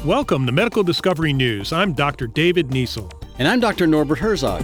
Welcome to Medical Discovery News. I'm Dr. David Niesel. And I'm Dr. Norbert Herzog.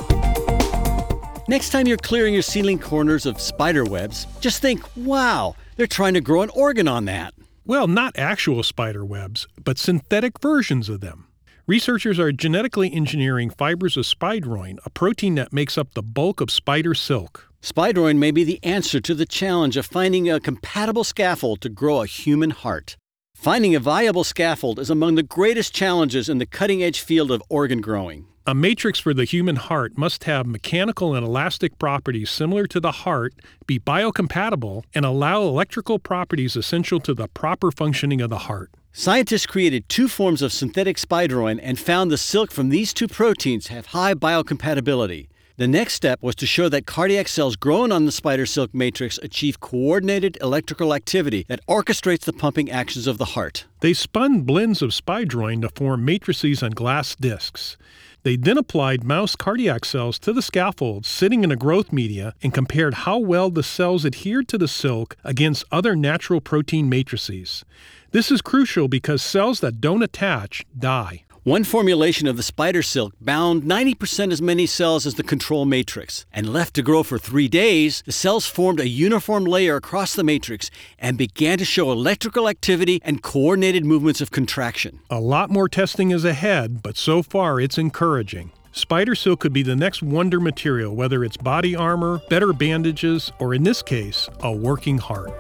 Next time you're clearing your ceiling corners of spider webs, just think, wow, they're trying to grow an organ on that. Well, not actual spider webs, but synthetic versions of them. Researchers are genetically engineering fibers of spideroin, a protein that makes up the bulk of spider silk. Spideroin may be the answer to the challenge of finding a compatible scaffold to grow a human heart. Finding a viable scaffold is among the greatest challenges in the cutting-edge field of organ growing. A matrix for the human heart must have mechanical and elastic properties similar to the heart, be biocompatible, and allow electrical properties essential to the proper functioning of the heart. Scientists created two forms of synthetic spideroin and found the silk from these two proteins have high biocompatibility. The next step was to show that cardiac cells grown on the spider silk matrix achieve coordinated electrical activity that orchestrates the pumping actions of the heart. They spun blends of spideroin to form matrices on glass discs. They then applied mouse cardiac cells to the scaffold sitting in a growth media and compared how well the cells adhered to the silk against other natural protein matrices. This is crucial because cells that don't attach die. One formulation of the spider silk bound 90% as many cells as the control matrix, and left to grow for 3 days, the cells formed a uniform layer across the matrix and began to show electrical activity and coordinated movements of contraction. A lot more testing is ahead, but so far it's encouraging. Spider silk could be the next wonder material, whether it's body armor, better bandages, or in this case, a working heart.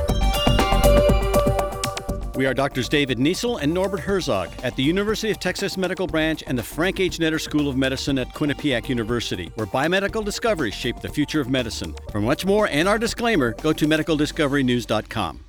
We are Drs. David Niesel and Norbert Herzog at the University of Texas Medical Branch and the Frank H. Netter School of Medicine at Quinnipiac University, where biomedical discoveries shape the future of medicine. For much more and our disclaimer, go to medicaldiscoverynews.com.